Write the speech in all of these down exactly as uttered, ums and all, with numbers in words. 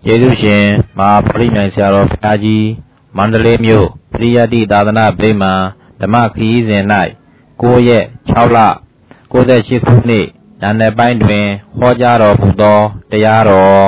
ယေရှုရှင်မဟာဗောဓိမြိုင်ဆရာတော်ဘုရားကြီးမန္တလေးမြို့ပရိယတ္တိသာသနာ့ဗိမာန်ဓမ္မခရီးစဉ်၌ကိုးရက်ခြောက်လကိုးဆယ်ရှစ်ခုနှစ်ဉာဏ်နယ်ပိုင်းတွင်ဟောကြားတော်မူသောတရားတော်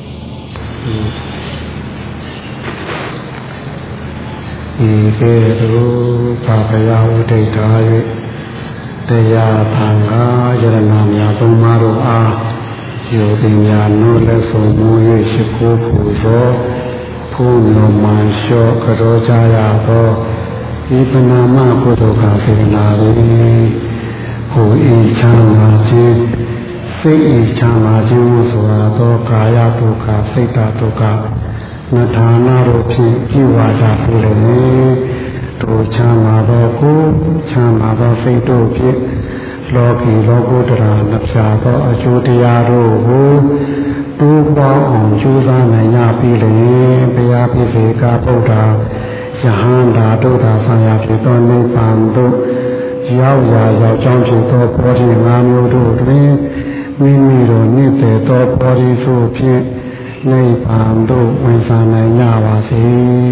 ဤကဲ့သို့ဘာဘယဝဋ္ဌိထား၍တရားသံဃာယရဏများသုံးပါးတို့အားယောဂီများနိုးလက်ဆုံးမူ၍ရှိခိုးပူဇော်ဖုံလုံးမှန်လျှော့ကြောကြရသောဤပနာမကုသိုလ်ကစေနာ၏ကိုယ်ဤချမ်းသာခြင်းစိတ်ဤချမ်းသာခြင်းဆိုရသောကာယဒုက္ခစိတ်တဒုက္ခနထာနာတို့ဖြင့်ကြည်ဝါကြပြုလေတို့ချမ်းသာသောကိုယ်ချမ်းသာသောစိတ်တို့ဖြင့်လောကီလောကုတ္တရာနှစ်ဖြာသောအကျိုးတရားတို့ကိုတိုးပေါင်းအောင်ကြိုးစားနိုင်ရပြီလေဘုရားဖြစ်စေကဗုဒ္ဓယဟန္တာဒုဒ္ဓဆံရဖြစ်သောနိဗ္ဗာန်သို့ရောက်ရာရောက်ကြောင်းဖြစ်သောဘောဓိငါးမျိုးတို့တွင်မိမိတို့နိတ္တေသောဘောဓိဆိုဖြင့်နိဗ္ဗာန်သို့ဝင်စားနိုင်ကြပါစေ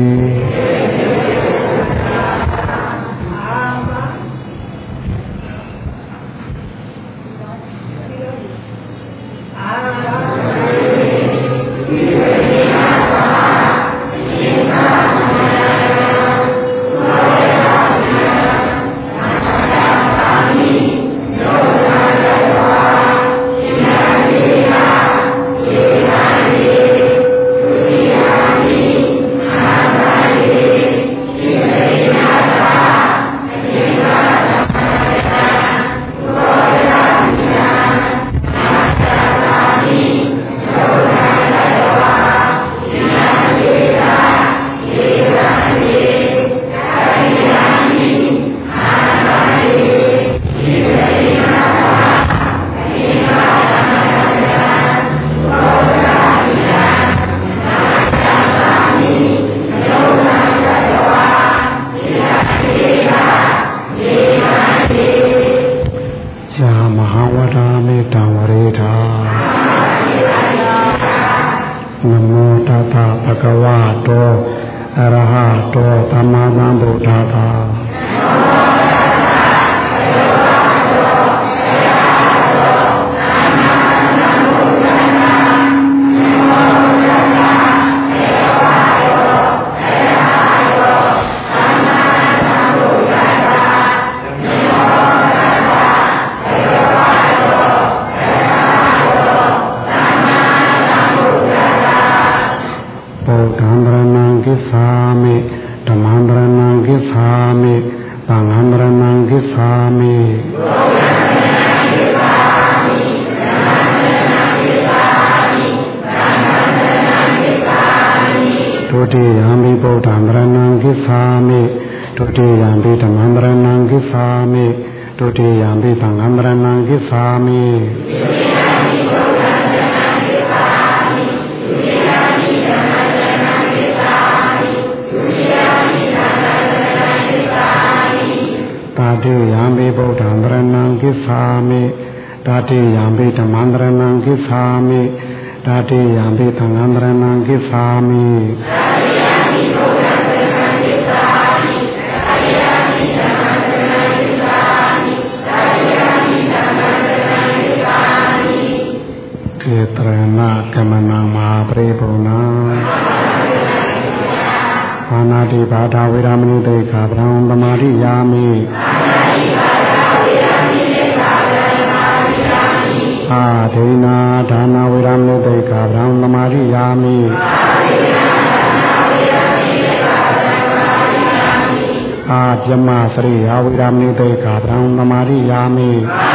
ယမစရိယဝိရမိတေကာဗြဟ္မသမာရိယာမိ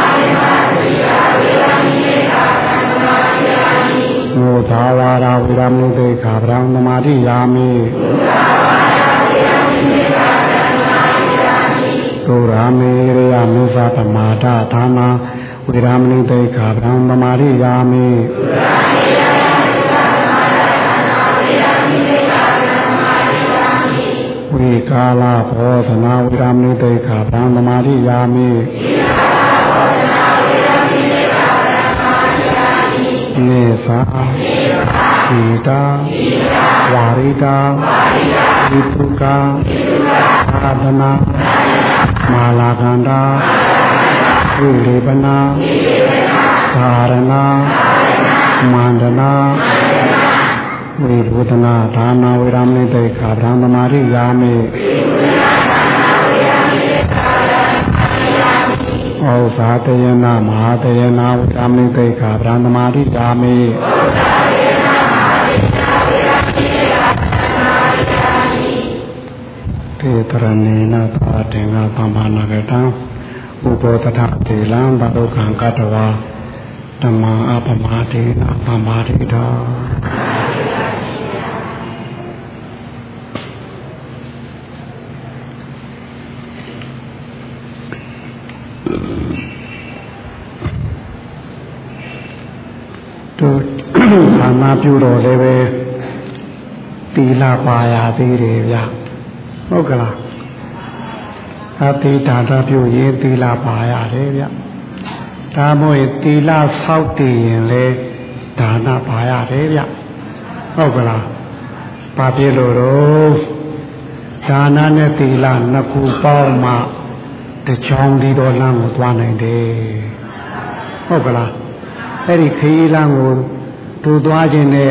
နုသာဝါရဝိရမိတေကာဗြဟ္မသမာရိယာမိသုရာမေရိယမုသပမာဒဌာနာဝိရမိတေကာဗြဟ္မသမာရိယာမိဝိကာလဘောဓနာဝိရမိတေခာဗံသမာရိယာမိနေသာสีตาวาริตาวิปุกาอาดนามาลากันดาวิริปนาสารนามันดนาวิพุตนาฐานาวิรามณิเตขาพระธรรมาริยามิโอสาตยนามหาตยนาวิรามณิเตขาพระธรรมาริยามิเทตรณีนาตาเทงาปามานากตังอุปโตทะเทลังบาโลกังกัตวาธรรมาอัปมาเทนะปามาทิทาတို့ဘာနာပြုတော်လည်းပဲသီလပါရသေးတယ်ဗျဟုတ်ကလားအတိဒါနပြုရင်သီလပါရတယ်ဗျဒါမို့သီလဆောက်တည်ရင်လေဒါနပါရတယ်ဗျဟုတ်ကလားဘာဖြစ်လို့တော့ဒါနနဲ့သီလနှစ်ခုပေါင်းမှတချောင်းဒီတော်လမ်းကိုသွားနိုင်တယ်ဟုတ်ကလားအဲ့ဒီခရီးလမ်းကိုတူသွားခြင်းနဲ့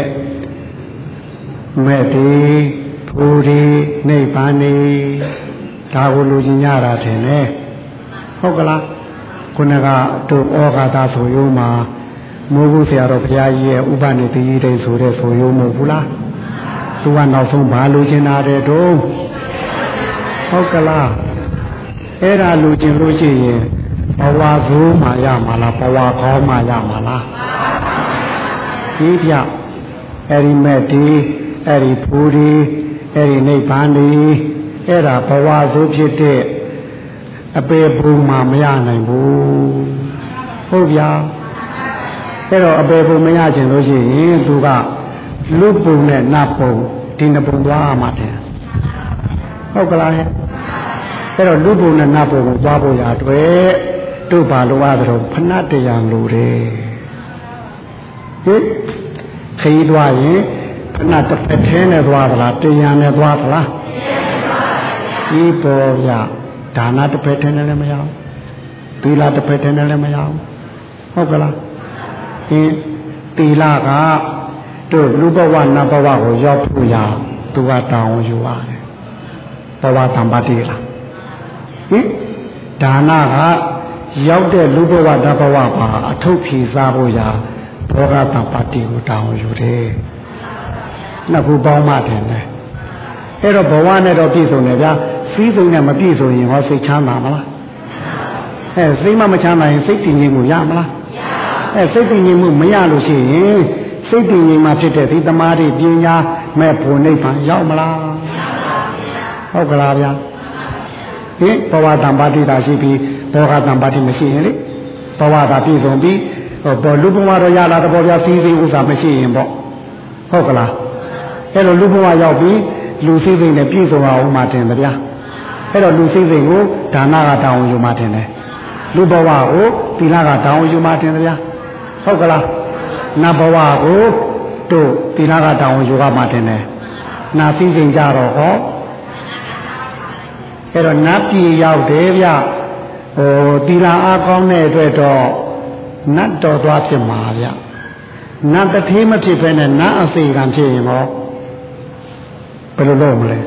မဲ့ဒီဖူဒီနိဗ္ဗာန်နေဒါကိုလူချင်းရတာထင်တယ်ဟုတ်ကလားခုနကတို့ဩဃာတဆိုရုံမှာမိုးဘူးဆရာတော်ဘုရားကြီးရဲ့ဥပနိတိတိဆိုတဲ့ဆိုရုံမဟုတ်ဘူးလားသူကနောက်ဆုံးဘာလူချင်းတာတဲ့တို့ဟုတ်ကလားအဲ့ဒါလူချင်းလို့ရှိရင်ဘဝဇိုးမှရမှာလားဘဝကောင်းမှရမှာလားဒီပြအဲ့ဒီမဲ့ဒီအဲ့ဒီဖူဒီအဲ့ဒီနိဗ္ဗာန်ဒီအဲ့ဒါဘဝဇိုးဖြစ်တဲ့အပေဘုံမှမရနိုင်ဘူးဟုတ်ဗျာအဲ့တော့အပေဘုံမရချင်လို့ရှိရင်သူကလူပုံနဲ့နတ်ပုံဒီနှစ်ပုံသွားမှတယ်ဟုတ်ကလားအဲ့တော့လူပုံနဲ့နတ်ပုံကိုသွားဖို့ရအတွက်တို့ဘာလိုရသလဲဖဏတရားလိုတယ်ဟင်ခရီးသွားရင်ဖဏတစ်ဖက်ထဲနဲ့သွားသလားတရားနဲ့သွားသလားဒီပေါ်ရဒါနတစ်ဖက်ထဲနဲ့လည်းမရဘူးသီလတစ်ဖက်ထဲနဲ့လည်းမရဘူးဟုတ်ကလားဟင်သီလကတို့လူဘဝနတ်ဘဝကိုရောက်ဖို့ရသူကတောင်းယူရတယ်ဘဝတံပါတိလားဟင်ဒါနကရောက်တဲ့လူဘဝဓာဘဝပါအထုပ်ဖြေစားဖို့ရာဘောဂတံပါတိကိုတောင်းယူတယ်နှစ်ခုပေါင်းမှတယ်လေအဲ့တော့ဘဝနဲ့တော့ပြည့်စုံတယ်ဗျာစည်းစုံနဲ့မပြည့်စုံရင်ဟောစိတ်ချမ်းသာမလားအဲစိတ်မမချမ်းသာရင်စိတ်တည်ငြိမ်မှုရမလားအဲစိတ်တည်ငြိမ်မှုမရလို့ရှိရင်စိတ်တည်ငြိမ်မှဖြစ်တဲ့ဒီသမာဓိပညာမဲ့ဖို့နိဗ္ဗာန်ရောက်မလားဟုတ်ကလားဗျာဟင်ဘဝတံပါတိတာရှိပြီးဘောဂတံပါတိမရှိရင်လေဘဝတာပြည့်စုံပြီးဟောလူဘဝတော့ရလာတော့ဗျာစီးစိမ်ဥစ္စာမရှိရင်ပေါ့ဟုတ်ကလားအဲ့လိုလူဘဝရောက်ပြီးလူစိတ်စိတ်နဲ့ပြည့်စုံအောင်မှတင်တယ်ဗျာအဲ့တော့လူစိတ်စိတ်ကိုဒါနကတောင်းယူမှတင်တယ်လူဘဝကိုသီလကတောင်းယူမှတင်တယ်ဗျာဟုတ်ကလားနတ်ဘဝကိုတို့သီလကတောင်းယူကမှတင်တယ်နာစိတ်စိတ်ကြတော့ဟောအဲ့တော့နတ်ပြည်ရောက်တယ်ဗျဟိုသီလအားကောင်းတဲ့အတွက်တော့နတ်တော်သွားဖြစ်မှာဗျနတ်တထေးမဖြစ်ဘဲနဲ့နတ်အစေခံဖြစ်ရင်ဟောဘယ်လိုလုပ်မလဲ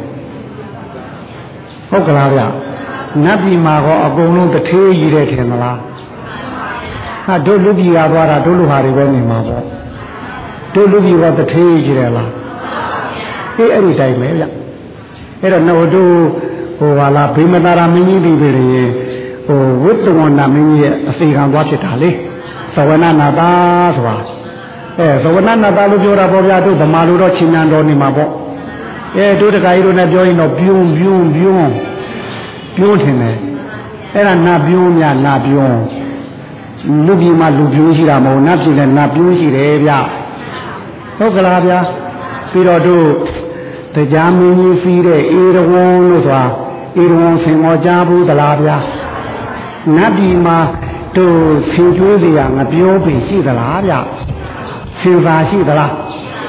ဟုတ်ကလားဗျနတ်ပြည်မှာကောအကုန်လုံးတထေးကြီးတဲ့ထင်မလားဟာတို့လူပြည်ကသွားတာတို့လူဟာတွေပဲနေမှာပေါ့တို့လူပြည်ကတထေးကြီးတယ်လားအေးအဲ့ဒီတိုင်းပဲဗျအဲ့တော့တော့တို့ဟိုဟာလားဗိမသာရမင်းကြီးပြည်တွေဟိုဝိတ္တဝနာမင်းကြီးရဲ့အစီခံသွားဖြစ်တာလေသဝနနာတာဆိုတာအဲသဝနနာတာလို့ပြောတာပေါ့ဗျာတို့ဗမာလူတော့ချင်းမြန်တော်နေမှာပေါ့အဲတို့တခါကြီးတို့နဲ့ပြောရင်တော့ပြုံးပြုံးပြုံးပြုံးထင်တယ်အဲ့ဒါနာပြုံးများနာပြုံးလူပြည်မှာလူပြုံးရှိတာမဟုတ်နတ်ပြည်လည်းနာပြုံးရှိတယ်ဗျဟုတ်ကလားဗျာပြီးတော့တို့တရားမင်းကြီးစီးတဲ့အေရဝံလို့ဆိုတာအေရဝံဆင်မောကြားဘူးသလားဗျာနတ်ပြည်မှာတို့ဆင်ကျွေးစရာငပြောပင်ရှိသလားဗျဆင်သာရှိသလား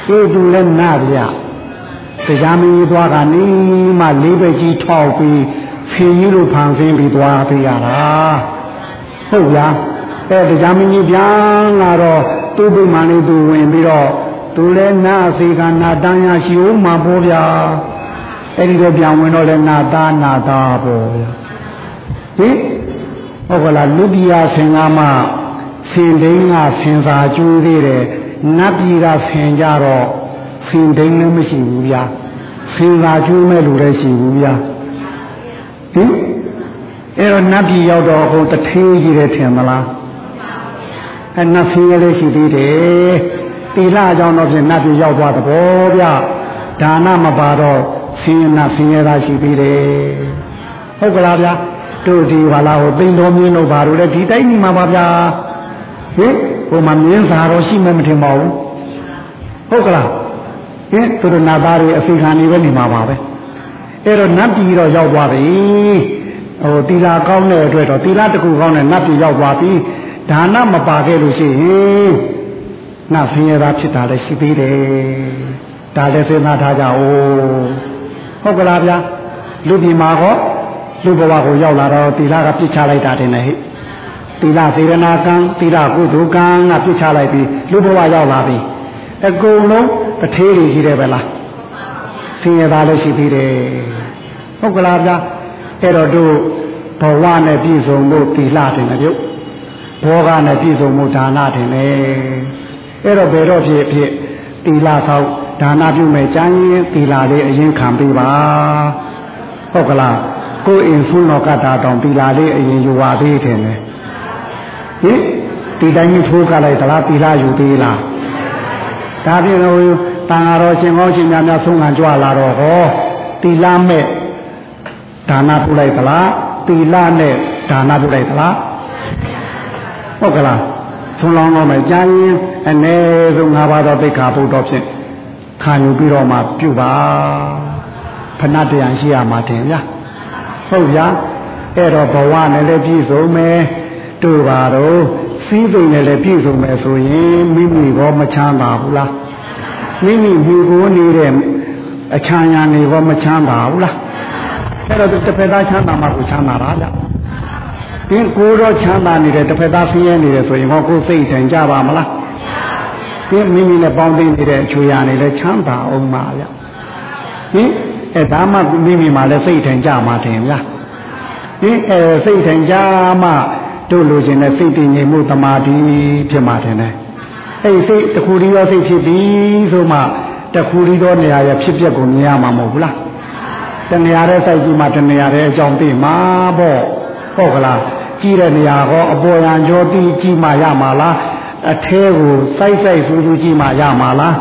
အေးသူလည်းနာဗျာတရားမင်းကြီးသွားကနေမှလေးပဲကြီးထောက်ပြီးဖင်ကြီးလိုဖန်ဆင်းပြီးသွားပေးရတာဟုတ်လားအဲတရားမင်းကြီးပြန်လာတော့သူ့ဘုမှန်လေးသူဝင်ပြီးတော့သူလည်းနာအစေကနာတန်းရရှိဦးမှာပေါ့ဗျာအဲ့ဒီတော့ပြန်ဝင်တော့လည်းနာသားနာသားပေါ့ဗျာဟင်ဟုတ်ကလားလူပြည်ဆင်ကားမှဆင်ဒိန်းကဆင်စာကျိုးသေးတယ်နတ်ပြည်ကဆင်ကြတော့ဆင်ဒိန်းလည်းမရှိဘူးဗျာဆင်စာကျိုးမဲ့လူလည်းရှိဘူးဗျာဟင်အဲ့တော့နတ်ပြည်ရောက်တော့ဟိုတထေးကြီးတယ်ထင်မလားအဲနတ်ဆင်းရဲလေးရှိသေးတယ်တိလအကြောင်းတော့ဖြင့်နတ်ပြည်ရောက်သွားတဘောဗျာဒါနမပါတော့ဆင်းရဲနတ်ဆင်းရဲတာရှိသေးတယ်ဟုတ်ကလားဗျာတို့ဒီဟာလာဟိုသိမ့်တော်မြင်းတို့ဘာလို့လဲဒီတိုင်းနေမှာပါဗျာဟင်ဟိုမှာမြင်းစာတော့ရှိမှမထင်ပါဘူးဟုတ်ကလားဟင်သူတို့နတ်သားတွေအစီခံနေပဲနေမှာပါပဲအဲ့တော့နတ်ပြည်တော့ရောက်သွားပြီဟိုတီလာကောင်းတဲ့အတွက်တော့တီလာတကူကောင်းတဲ့နတ်ပြည်ရောက်သွားပြီဒါနမပါခဲ့လို့ရှိရင်နတ်ဆင်းရဲသားဖြစ်တာလည်းရှိသေးတယ်ဒါလည်းစဉ်းစားထားကြအောင်ဟုတ်ကလားဗျာလူပြည်မှာဟောလူဘဝကိုရောက်လာတော့တီလာကပြစ်ချလိုက်တာတင်လေဟဲ့တီလာစေရနာကံတီလာကုသိုလ်ကံကပြစ်ချလိုက်ပြီးလူဘဝရောက်လာပြီအကုန်လုံးတထေးတွေရှိတယ်ပဲလားဆင်းရဲသားလည်းရှိသေးတယ်ဟုတ်ကလားဗျာအဲ့တော့တို့ဘဝနဲ့ပြည့်စုံဖို့တီလာတယ်လေပြုတ်ဘောကနဲ့ပြည့်စုံမှုဒါနတယ်လေအဲ့တော့ဘယ်တော့ဖြစ်ဖြစ်တီလာဆောက်ဒါနပြုမယ်ကြမ်းရင်တီလာလေးအရင်ခံပေးပါဟုတ်ကလားကိုယ်အင်ဖုနောကတာတောင်တီလာလေးအရင်ယူပါသေးတယ်လေဟင်ဒီတိုင်းကြီးထိုးကလိုက်သလားတီလာယူသေးလားဒါဖြင့်လို့တန်ဃာတော်ရှင်ကောင်းရှင်များများဆုံးခံကြွလာတော့ဟောတီလာမဲ့ဒါနပြုလိုက်သလားတီလာနဲ့ဒါနပြုလိုက်သလားဟုတ်ကလားသုံးလောင်းတော့မယ်ကြာရင်အ ਨੇ ဆုံး၅ပါးသောသိက္ခာပုဒ်တော်ဖြင့်ခံယူပြီးတော့မှပြုပါဖဏတရားရှိရမှာတင်ဗျာဟုတ်ဗျာအဲ့တော့ဘဝနဲ့လည်းပြည့်စုံမယ်တို့ပါတော့စီးစိမ်နဲ့လည်းပြည့်စုံမယ်ဆိုရင်မိမိဘောမချမ်းသာဘူးလားမိမိမြူကိုနေတဲ့အချမ်းရနေဘောမချမ်းသာဘူးလားအဲ့တော့တစ်ဖက်သားချမ်းသာမှကိုချမ်းသာတာဗျဒီကိုယ်တော့ချမ်းသာနေတယ်တစ်ဖက်သားဆင်းရဲနေတယ်ဆိုရင်ဟောကိုယ်စိတ်ထိုင်ကြပါမလားဒီမိမိနဲ့ပေါင်းသိနေတဲ့အချွေရနေလဲချမ်းသာအောင်ပါဗျဟင်အဲဒါမှမိမိမှလည်းစိတ်ထိုင်ကြမှာတင်ဗျဒီအဲစိတ်ထိုင်ကြမှတို့လိုချင်တဲ့စိတ်တည်ငြိမ်မှုတမာတိဖြစ်မှာတင်တယ်အဲစိတ်တစ်ခုတည်းရောစိတ်ဖြစ်ပြီးဆိုမှတစ်ခုတည်းသောနေရာရဖြစ်ပျက်ကိုမြင်ရမှာမဟုတ်ဘူးလားတနေရာတဲ့စိုက်ကြည့်မှတနေရာတဲ့အကြောင်းသိမှာပေါ့ဟုတ်ကလားကြည့်တဲ့နေရာဟောအပေါ်ရန်ကြောတိကြည့်မှရမှာလားအထဲကိုစိုက်စိုက်ဆူဆူကြည့်မှရမှာလား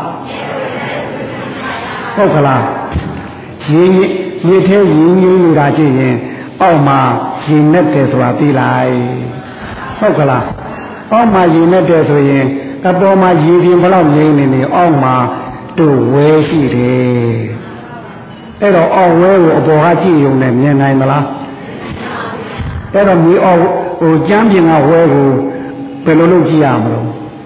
ဟုတ်ကလားရေရေထဲရင်းရင်းနေတာကြည့်ရင်အောက်မှာရေနဲ့တယ်ဆိုတာသိလိုက်ဟုတ်ကလားအောက်မှာရေနဲ့တယ်ဆိုရင်အပေါ်မှာရေပြင်ဘလောက်ငြိမ်းနေနေအောက်မှာတို့ဝဲရှိတယ်အဲ့တော့အောက်ဝဲကိုအပေါ်ကကြည့်ရုံနဲ့မြင်နိုင်မလားအဲ့တော့မြေအောက်ဟိုကျမ်းပြင်ကဝဲကိုဘယ်လိုလုပ်ကြည့်ရမလို့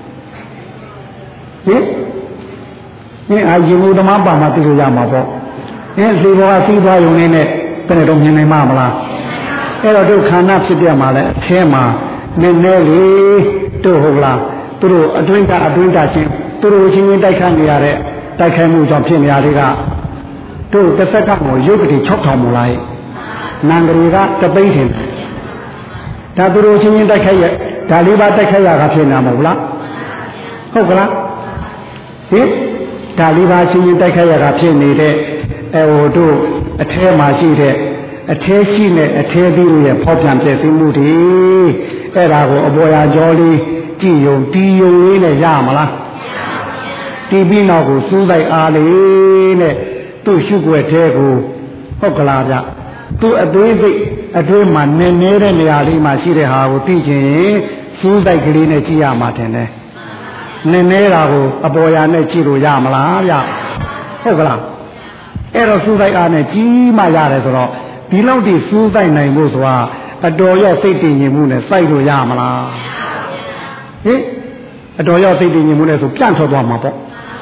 ဟင်ဒီအာရင်မှုသမားပါမှသိလို့ရမှာပေါ့အင်းစီဘောကစီးသွားရုံနဲ့နဲ့ဘယ်နဲ့တော့မြင်နိုင်မှာမလားအဲ့တော့တို့ခန္ဓာဖြစ်ပြမှာလဲအထဲမှာနည်းနည်းလေးတို့ဟုတ်လားသူတို့အတွင်းကအတွင်းကချင်းသူတို့ချင်းချင်းတိုက်ခိုက်နေရတဲ့တိုက်ခိုက်မှုကြောင့်ဖြစ်နေရတဲ့ကတို့တစ်စက္ကန့်ကိုရုပ်ကတိ၆ထောင်မလားနန္ဒရီကတသိန်းထင်ဒါသူတို့ချင်းချင်းတိုက်ခိုက်ရဒါလေးပါတိုက်ခိုက်ရတာဖြစ်နေမှာမဟုတ်လားဟုတ်ကလားဟင်ဒါလေးပါချင်းချင်းတိုက်ခိုက်ရတာဖြစ်နေတဲ့အဲဟိုတို့အထဲမှာရှိတဲ့အထဲရှိနဲ့အထဲသီးရဲ့ဖောက်ပြန်ပြည့်စုံမှုတွေအဲ့ဒါကိုအပေါ်ရာကြောလေးကြည်ယုံတီးယုံလေးနဲ့ရမလားတီးပြီးနောက်ကိုစူးလိုက်အားလေးနဲ့သူ့ရှုွက်သေးကိုဟုတ်ကလားဗျသူ့အသေးစိတ်အတွင်းမှာနည်းနည်းတဲ့နေရာလေးမှာရှိတဲ့ဟာကိုသိချင်ရင်စူးလိုက်ကလေးနဲ့ကြည့်ရမှာတယ်နဲ့နည်းနည်းတာကိုအပေါ်ရာနဲ့ကြည့်လို့ရမလားဗျဟုတ်ကလားအဲ့တော့စူးလိုက်အားနဲ့ကြီးမှရတယ်ဆိုတော့ဒီလောက်ထိစူးလိုက်နိုင်ဖို့ဆိုတာအတော်ရောစိတ်တည်ငြိမ်မှုနဲ့စိုက်လို့ရမလားဟင်အတော်ရောစိတ်တည်ငြိမ်မှုနဲ့ဆိုပြန့်ထွက်သွားမှာပေါ့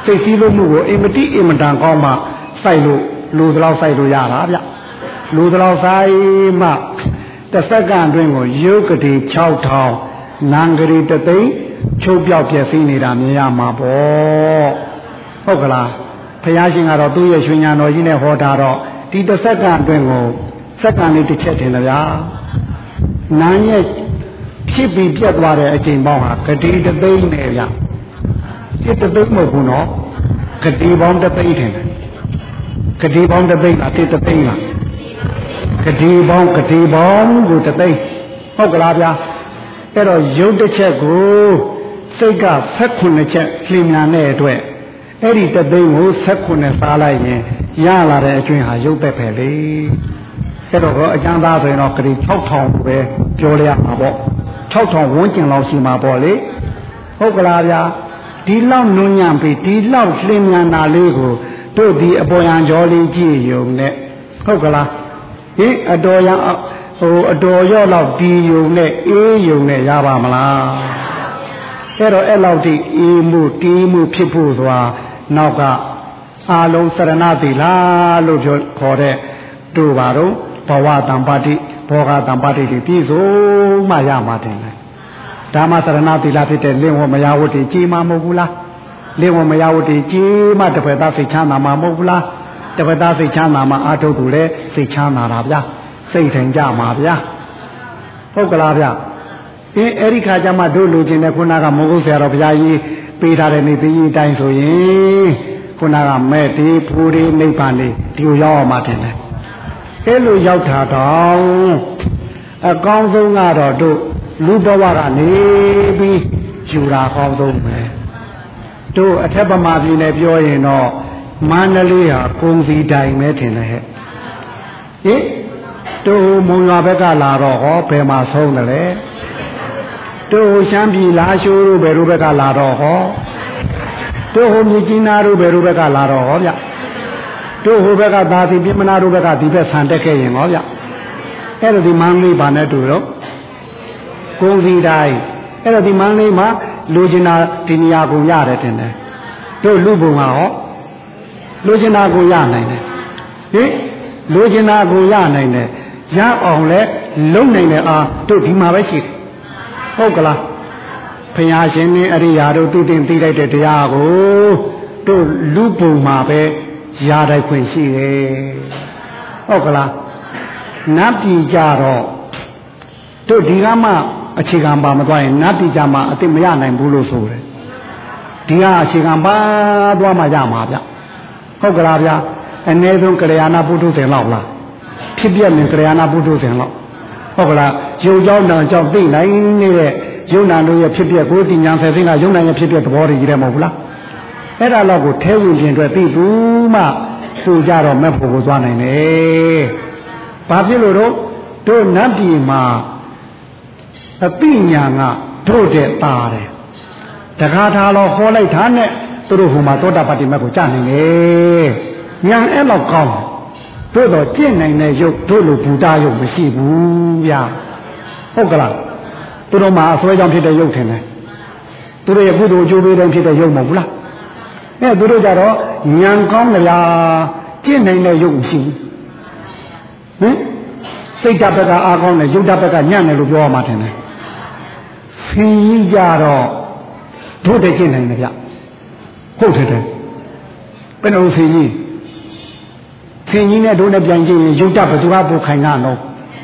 စိတ်စည်းလို့မှုကိုအင်မတိအင်မတန်ကောင်းမှစိုက်လို့လူသလောက်စိုက်လို့ရတာဗျလူသလောက်စိုက်မှတစ်စက္ကန့်အတွင်းကိုရုပ်ကတိ၆ထောင်နာမ်ကတိတသိန်းချုပ်ပြောက်ပြည့်စည်နေတာမြင်ရမှာပေါ့ဟုတ်ကလားဘုရားရှင်ကတော့သူ့ရဲ့ရွှေညာတော်ကြီးနဲ့ဟောတာတော့ဒီတစ်စက္ကန့်အတွင်းကိုစက္ကန့်လေးတစ်ချက်ထင်တယ်ဗျာနာမ်ရဲ့ဖြစ်ပြီးပြတ်သွားတဲ့အချိန်ပေါင်းဟာဂတိတသိန်းနဲ့ဗျဖြစ်တသိန်းမဟုတ်ဘူးနော်ဂတိပေါင်းတသိန်းထင်တယ်ဂတိပေါင်းတသိန်းလားတစ်တသိန်းလားဂတိပေါင်းဂတိပေါင်းကိုတသိန်းဟုတ်ကလားဗျာအဲ့တော့ရုပ်တစ်ချက်ကိုစိတ်ကဆက်ခွန်းချက်လျင်မြန်တဲ့အတွက်အဲ့ဒီတသိန်းကိုဆက်ခွန်းနဲ့စားလိုက်ရင်ရလာတဲ့အကျွင်းဟာရုပ်သက်ပဲလေအဲ့တော့အကျမ်းသားဆိုရင်တော့ဂတိ၆ထောင်ပဲပြောရမှာပေါ့၆ထောင်ဝန်းကျင်လောက်ရှိမှာပေါ့လေဟုတ်ကလားဗျာဒီလောက်နုံညံ့ပြီးဒီလောက်လျင်မြန်တာလေးကိုတို့ဒီအပေါ်ရန်ကြောလေးကြည့်ရုံနဲ့ဟုတ်ကလားဟင်အတော်ရန်ဟိုအတော်ရော့လောက်ဒီယုံနဲ့အေးယုံနဲ့ရပါမလားအဲ့တော့အဲ့လောက်ဒီအေးမှုတီးမှုဖြစ်ဖို့ဆိုတာနောက်ကအာလုံးစရဏသီလာလို့ပြောခေါ်တဲ့တို့ပါတော့ဘဝတံပါတိဘောဂတံပါတိတွေပြည့်စုံမှရမှာတယ်ဓမ္မစရဏသီလာဖြစ်တဲ့လင်းဝမယာဝတ္တိကြီးမှမဟုတ်ဘူးလားလင်းဝမယာဝတ္တိကြီးမှတပည့်သားစိတ်ချမ်းသာမှာမဟုတ်ဘူးလားတပည့်သားစိတ်ချမ်းသာမှာအာထုတ်သူလည်းစိတ်ချမ်းသာတာဗျာစိတ်ထိုင်ကြမှာဗျာဟုတ်ကလားဗျာအင်းအဲ့ဒီခါကျမှတို့လူချင်းတဲ့ခုနကမဟုတ်ဆရာတော်ဘုရားကြီးပေးထားတဲ့နေသိကြီးတိုင်းဆိုရင်ခုနကမဲ့ဒီဖူဒီနိဗ္ဗာန်လေးဒီကိုရောက်အောင်မှတင်တယ်အဲ့လိုရောက်တာတော့အကောင်းဆုံးကတော့တို့လူဘဝကနေပြီးယူတာကောင်းဆုံးပဲတို့အထက်ပမာပြည်နယ်ပြောရင်တော့မန္တလေးဟာကုံစီတိုင်ပဲထင်တယ်ဟဲ့ဟင်တို့မုံရွာဘက်ကလာတော့ဟောဘယ်မှာဆုံးတယ်လဲတို့ရှမ်းပြည်လာရှိုးတို့ဘယ်လိုဘက်ကလာတော့ဟောတို့ဟိုမြကြီးနားတို့ဘယ်လိုဘက်ကလာတော့ဟောဗျတို့ဟိုဘက်ကသာသီပြမနာတို့ဘက်ကဒီဘက်ဆန်တက်ခဲ့ရင်ဟောဗျအဲ့ဒါဒီမန္တလေးဘာနဲ့တူတော့ကုံစီတိုင်းအဲ့ဒါဒီမန္တလေးမှာလူကျင်နာဒီနေရာကိုရတယ်တင်တယ်တို့လူပုံကဟောလူကျင်နာကိုရနိုင်တယ်ဟင်လူကျင်နာကိုရနိုင်တယ်ရအောင်လဲလုံနိုင်တယ်အာတို့ဒီမှာပဲရှိတယ်ဟုတ်ကလားဘုရားရှင်နဲ့အရိယာတို့သူတင်သိလိုက်တဲ့တရားကိုတို့လူပုံမှာပဲရတိုက်ခွင့်ရှိတယ်ဟုတ်ကလားနတ်ပြည်ကြတော့တို့ဒီကမှအခြေခံပါမသွားရင်နတ်ပြည်ကြမှာအတိမရနိုင်ဘူးလို့ဆိုတယ်ဒီကအခြေခံပါသွားမှရမှာဗျဟုတ်ကလားဗျအနည်းဆုံးကလျာဏပုထုဇဉ်လောက်လားဖြစ်ပြနေကလျာဏပုထုဇဉ်လောက်ဟုတ်ကလားရုပ်ကြောင့်တန်ကြောင့်သိနိုင်နေတဲ့ယုံနာတို့ရဲ့ဖြစ်ပြကိုတိညာဆယ်သိန်းကယုံနာရဲ့ဖြစ်ပြသဘောတွေကြီးတယ်မဟုတ်ဘူးလားအဲ့ဒါတော့ကိုထဲဝင်ခြင်းအတွက်သိဘူးမှဆိုကြတော့မဲ့ဖို့ကိုသွားနိုင်တယ်ဘာဖြစ်လို့တော့တို့နတ်ပြည်မှာအပိညာကတို့တဲ့ပါတယ်တခါထားတော့ဟောလိုက်တာနဲ့သူတို့ဟိုမှာသောတာပတ္တိမတ်ကိုကြားနိုင်တယ်ဉာဏ်အဲ့လောက်ကောင်းတို့တော့ကျင့်နိုင်တဲ့ရုပ်တို့လိုဘူတာရုပ်မရှိဘူးဗျာဟုတ်ကလားသူတို့မှာအစွဲကြောင့်ဖြစ်တဲ့ရုပ်ထင်တယ်သူတို့ရဲ့ကုသိုလ်အကျိုးပေးတဲ့ဖြစ်တဲ့ရုပ်မဟုတ်ဘူးလားအဲသူတို့ကြတော့ဉာဏ်ကောင်းကြလားကျင့်နိုင်တဲ့ရုပ်မရှိဘူးဟင်စိတ်ဓာတ်ဘက်ကအားကောင်းတယ်ရုပ်ဓာတ်ဘက်ကညံ့တယ်လို့ပြောရမှာထင်တယ်ဆင်းကြီးကြတော့တို့တည်းကျင့်နိုင်တယ်ဗျဟုတ်တယ်တဲ့ဘယ်လိုဆင်းကြီးဆင်းကြီးနဲ့တို့နဲ့ပြန်ကြည့်ရင်ရုပ်ဓာတ်ဘယ်သူကပိုခိုင်တာတော့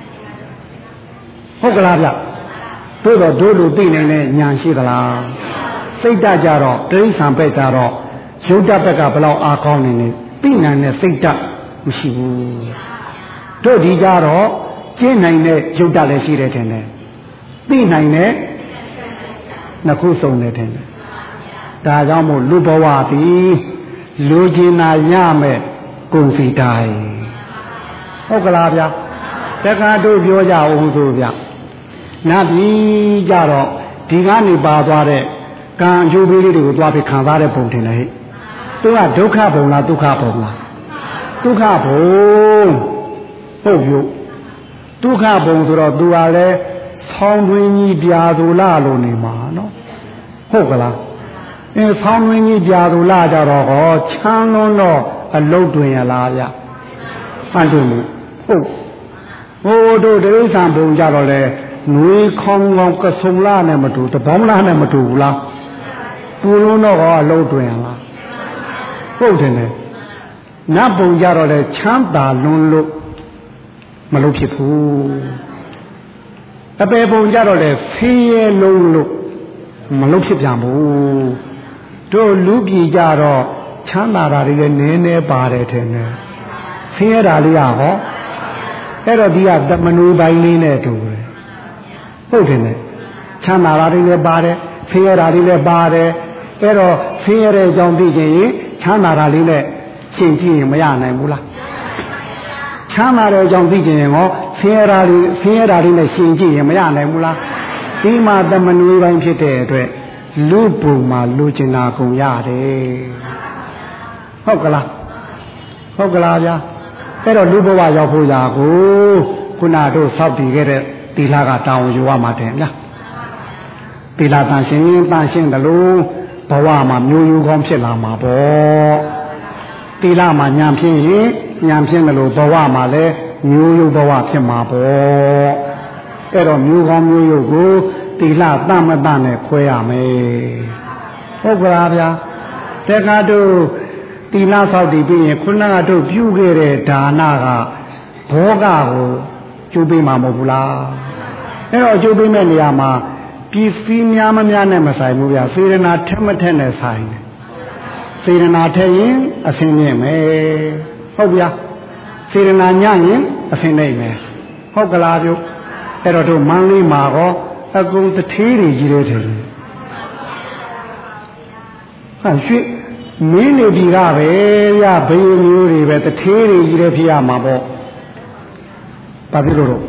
ဟုတ်ကလားဗျတို့တော့တို့လိုသိနိုင်တဲ့ဉာဏ်ရှိသလားစိတ်ဓာတ်ကြတော့တိရိစ္ဆာန်ဘက်ကြတော့ရုပ်ဓာတ်ဘက်ကဘယ်လောက်အားကောင်းနေနေသိနိုင်တဲ့စိတ်ဓာတ်မရှိဘူးတို့ဒီကြတော့ကျင့်နိုင်တဲ့ရုပ်ဓာတ်လည်းရှိတယ်ထင်တယ်သိနိုင်တဲ့နှစ်ခုစုံတယ်ထင်တယ်ဒါကြောင့်မို့လူဘဝသည်လူကျင်နာရမယ်ကုံစီတိုင်းဟုတ်ကလားဗျာတက္ကတို့ပြောကြအောင်ဆိုဗျာနတ်ပြည်ကြတော့ဒီကနေပါသွားတဲ့ကံအကျိုးပေးလေးတွေကိုသွားပြီးခံစားတဲ့ပုံထင်တယ်ဟဲ့သူကဒုက္ခဘုံလားဒုက္ခဘုံလားဒုက္ခဘုံဟုတ်ပြီဒုက္ခဘုံဆိုတော့သူကလည်းဆောင်းတွင်းကြီးပြာသူလားလို့နေမှာနော်ဟုတ်ကလားအဲဆောင်းတွင်ကြီးပြာသူလာကြတော့ဟောချမ်းလွန်းတော့အလုတ်တွင်ရလားဗျမှန်တယ်လို့ဟုတ်ဟိုတို့တိရစ္ဆာန်ဘုံကြတော့လေငွေခေါင်းကောင်းကဆုံလာနဲ့မတူတပေါင်းလားနဲ့မတူဘူးလားပူလုံးတော့ဟောအလုတ်တွင်ရလားဟုတ်တယ်လေနတ်ဘုံကြတော့လေချမ်းသာလွန်းလို့မလို့ဖြစ်ဘူးအပေဘုံကြတော့လေဖင်းရဲလုံးလို့မလို့ဖြစ်ပြန်ဘူးတို့လူပြည်ကြတော့ချမ်းသာတာတွေလည်းနည်းနည်းပါတယ်ထင်တယ်ဆင်းရဲတာလေးကဟောအဲ့တော့ဒီကတမနူပိုင်းလေးနဲ့တူတယ်ဟုတ်တယ်နဲ့ချမ်းသာတာတွေလည်းပါတယ်ဆင်းရဲတာတွေလည်းပါတယ်အဲ့တော့ဆင်းရဲတဲ့အကြောင်းသိခြင်းရင်ချမ်းသာတာလေးနဲ့ရှင်းကြည့်ရင်မရနိုင်ဘူးလားချမ်းသာတဲ့အကြောင်းသိခြင်းရင်ဟောဆင်းရဲတာတွေဆင်းရဲတာတွေနဲ့ရှင်းကြည့်ရင်မရနိုင်ဘူးလားဒီမှာတမနူပိုင်းဖြစ်တဲ့အတွက်လူပုံမှာလူကျင်နာကုန်ရတယ်ဟုတ်ကလားဟုတ်ကလားဗျာအဲ့တော့လူဘဝရောက်ဖို့ရာကိုခုနတို့စောက်တည်ခဲ့တဲ့သီလကတောင်းယူရမှာတယ်ဗျာသီလတန်ရှင်းရင်တန်ရှင်းတယ်လို့ဘဝမှာမျိုးယူကောင်းဖြစ်လာမှာပေါ့သီလမှာဉာဏ်ဖြစ်ရင်ဉာဏ်ဖြစ်တယ်လို့ဘဝမှာလည်းမျိုးယူဘဝဖြစ်မှာပေါ့အဲ့တော့မျိုးကောင်းမျိုးယူကိုသီလတမတနဲ့ခွဲရမယ်ဟုတ်ကလားဗျာတက္ကတို့သီလဆောက်တည်ပြီးရင်ခုနကတို့ပြုခဲ့တဲ့ဒါနကဘောကကိုကျိုးပေးမှာမဟုတ်ဘူးလားအဲ့တော့ကျိုးပေးမဲ့နေရာမှာပစ္စည်းများမများနဲ့မဆိုင်ဘူးဗျာစေရနာထက်မထက်နဲ့ဆိုင်တယ်စေရနာထက်ရင်အဆင်မြင့်မယ်ဟုတ်ဗျာစေရနာညရင်အဆင်နိုင်မယ်ဟုတ်ကလားပြုအဲ့တော့တို့မန်းလေးမှာကောအကုန်တထေးတွေကြီးတယ်ထင်တယ်ဟာရွှေမင်းနေဒီကပဲရဘေးမျိုးတွေပဲတထေးတွေကြီးတယ်ဖြစ်ရမှာပေါ့ဘာဖြစ်လို့တော့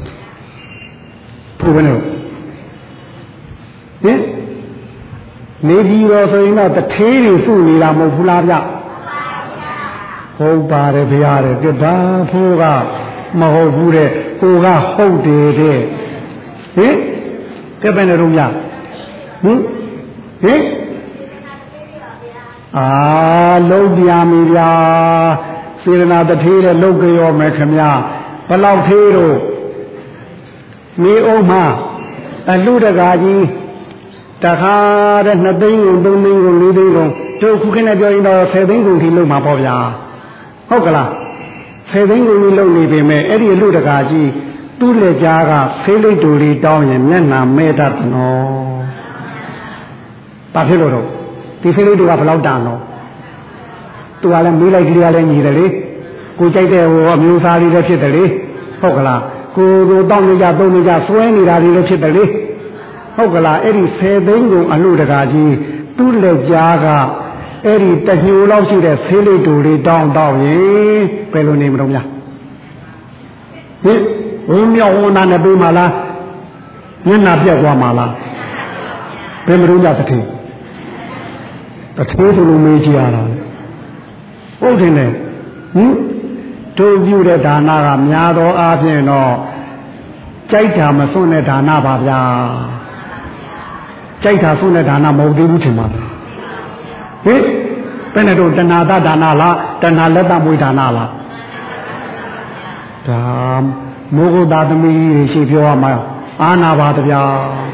ဘုရားနဲ့ဟင်နေဒီတော်ဆိုရင်တော့တထေးတွေစုနေတာမဟုတ်ဘူးလားဗျဟုတ်ပါတယ်ဗျာတဲ့ကဘာဖို့ကမဟုတ်ဘူးတဲ့ကိုကဟုတ်တယ်တဲ့ဟင်ကဲပဲနေတော့ညဟင်ဟင်အာလုံးပြမိဗျာစေရနာတထေးတဲ့လုတ်ကြောမယ်ခမဘလောက်သေးတော့မိအောင်မအလူတကာကြီးတခါတဲ့နှစ်သိန်းကိုသုံးသိန်းကိုလေးသိန်းကိုတို့ခုခင်းနဲ့ပြောရင်တော့ဆယ်သိန်းကိုထိလုံမှာပေါ့ဗျာဟုတ်ကလားဆယ်သိန်းကိုလေးလုံနေပေမဲ့အဲ့ဒီအလူတကာကြီးသူ့လက်ကြားကဖေးလိတ်တူလေးတောင်းရင်မျက်နှာမဲတတ်နော်ဘာဖြစ်လို့တော့ဒီဖေးလိတ်တူကဘယ်လောက်တန်တော့သူကလည်းမေးလိုက်ကလေးကလည်းညီတယ်လေကိုကြိုက်တဲ့ဟိုအမျိုးသားလေးလည်းဖြစ်တယ်လေဟုတ်ကလားကိုကိုတောင်းနေကြသုံးနေကြစွဲနေတာလေးလည်းဖြစ်တယ်လေဟုတ်ကလားအဲ့ဒီဆယ်သိန်းကုန်အလှတကာကြီးသူ့လက်ကြားကအဲ့ဒီတညိုလောက်ရှိတဲ့ဖေးလိတ်တူလေးတောင်းတောင်းရင်ဘယ်လိုနေမလို့များဟင်ဘုံမြောက်ဝနာနဲ့ပြေးမှာလားမျက်နှာပြက်သွားမှာလားဘယ်မလို့ကြတထေးတထေးဆိုလို့မေးကြည့်ရတာဟုတ်တယ်လေဟင်တို့ပြုတဲ့ဒါနကများသောအားဖြင့်တော့ကြိုက်တာမစွန့်တဲ့ဒါနပါဗျာကြိုက်တာစွန့်တဲ့ဒါနမဟုတ်သေးဘူးထင်ပါလားဟင်ဘယ်နဲ့တော့တဏှာတဒါနလားတဏှာလက်တမွေးဒါနလားဒါမိုးကုသာသမီးကြီးရှိပြောရမှာအာနာပါတဗျာ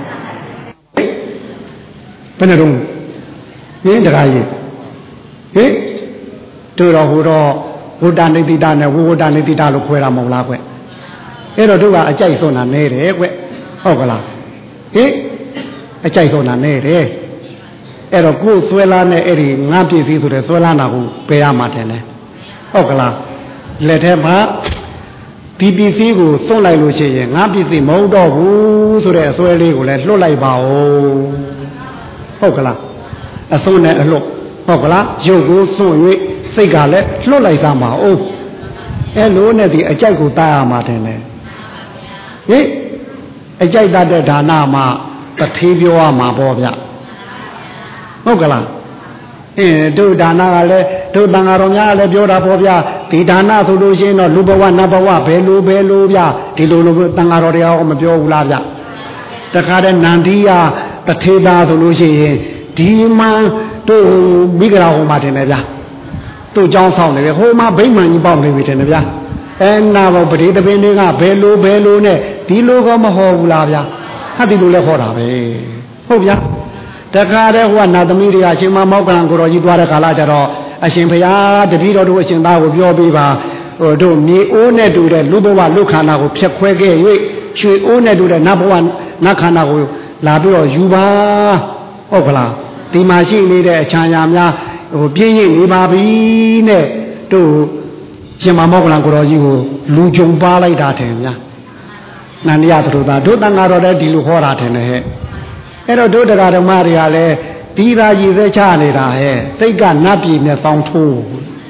ဘယ်နဲ့တော့ဟင်တခါကြီးဟင်တို့တော့ဟိုတော့ဝိတ္တနိတိတနဲ့ဝိဝတ္တနိတိတလို့ခွဲတာမဟုတ်လားကွအဲ့တော့တို့ကအကြိုက်ဆုံးတာနဲတယ်ကွဟုတ်ကလားဟင်အကြိုက်ဆုံးတာနဲတယ်အဲ့တော့ကိုယ်ဆွဲလာနဲ့အဲ့ဒီငါပြည့်စည်ဆိုတဲ့ဆွဲလာတာကိုပယ်ရမှာတယ်လေဟုတ်ကလားလက်ထဲမှာဒီပစ္စည်းကိုစွန့်လိုက်လို့ရှိရင်ငါပစ္စည်းမဟုတ်တော့ဘူးဆိုတဲ့အစွဲလေးကိုလည်းလွတ်လိုက်ပါဦးဟုတ်ကလားအစွန်းနဲ့အလွတ်ဟုတ်ကလားရုပ်ကိုစွန့်၍စိတ်ကလည်းလွတ်လိုက်သားမှာအိုးအဲလိုနဲ့ဒီအကြိုက်ကိုတားရမှာတယ်လေဟိအကြိုက်တတ်တဲ့ဒါနမှာတထေးပြောရမှာပေါ့ဗျဟုတ်ကလားအင်းတို့ဒါနကလည်းတို့တန်ဃာတော်များကလည်းပြောတာပေါ့ဗျာဒီဒါနဆိုလို့ရှိရင်တော့လူဘဝနတ်ဘဝဘယ်လိုဘယ်လိုဗျာဒီလိုလိုတန်ဃာတော်တရားကမပြောဘူးလားဗျတခါတည်းနန္ဒီယတထေးသားဆိုလို့ရှိရင်ဒီမှာတို့မိဂရာဟိုမှာတင်တယ်ဗျာတို့ကြောင်းဆောင်နေတယ်ဟိုမှာဗိမာန်ကြီးပေါက်နေပြီတင်တယ်ဗျာအဲနာဘောပတိတပင်းတွေကဘယ်လိုဘယ်လိုနဲ့ဒီလိုကမဟောဘူးလားဗျာဟာဒီလိုလဲဟောတာပဲဟုတ်ဗျာတခါတည်းဟိုကနာသမီးတွေကအရှင်မမောက္ကလံကိုတော်ကြီးသွားတဲ့ကာလကျတော့အရှင်ဘုရားတပည့်တော်တို့အရှင်သားကိုပြောပေးပါဟိုတို့မြေအိုးနဲ့တူတဲ့လူဘဝလူခန္ဓာကိုဖျက်ခွဲခဲ့၍ရွှေအိုးနဲ့တူတဲ့နတ်ဘဝနတ်ခန္ဓာကိုလာပြီးတော့ယူပါဟုတ်ကလားဒီမှာရှိနေတဲ့အချမ်းရာများဟိုပြင်းရင်နေပါပြီနဲ့တို့ရှင်မမောက္ကလံကိုတော်ကြီးကိုလူကြုံပါလိုက်တာထင်များနန္ဒရသတို့သားတို့တန်ဃာတော်တဲ့ဒီလိုဟောတာထင်တယ်ဟဲ့အဲ့တော့တို့တရားဓမ္မတွေကလည်းဒီသာရည်စဲချနေတာဟဲ့စိတ်ကနတ်ပြည်နဲ့ဆောင်းထိုး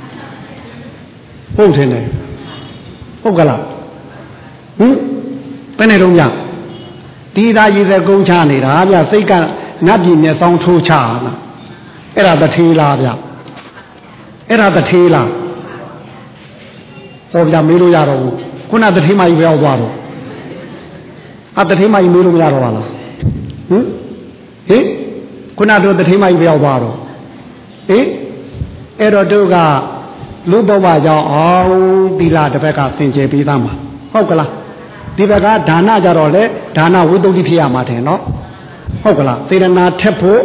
ဟုတ်တယ်ဟုတ်ကလားဟင်ဘယ်နဲ့တော့ညဒီသာရည်စဲကုန်းချနေတာဗျစိတ်ကနတ်ပြည်နဲ့ဆောင်းထိုးချတာအဲ့ဒါတထေးလားဗျအဲ့ဒါတထေးလားဟောဗျမေးလို့ရတော့ဘူးခုနတထေးမကြီးပြောသွားတော့အတထေးမကြီးမေးလို့မရတော့ပါလားဟင်ဟင်ခုနတို့တထေးမကြီးပြောသွားတော့ဟင်အဲ့တော့တို့ကလူဘဝကြောင့်အောင်သီလတစ်ဘက်ကသင်ကျေပေးသားမှာဟုတ်ကလားဒီဘက်ကဒါနကြတော့လေဒါနဝိသုဒ္ဓိဖြစ်ရမှာတယ်နော်ဟုတ်ကလားစေတနာထက်ဖို့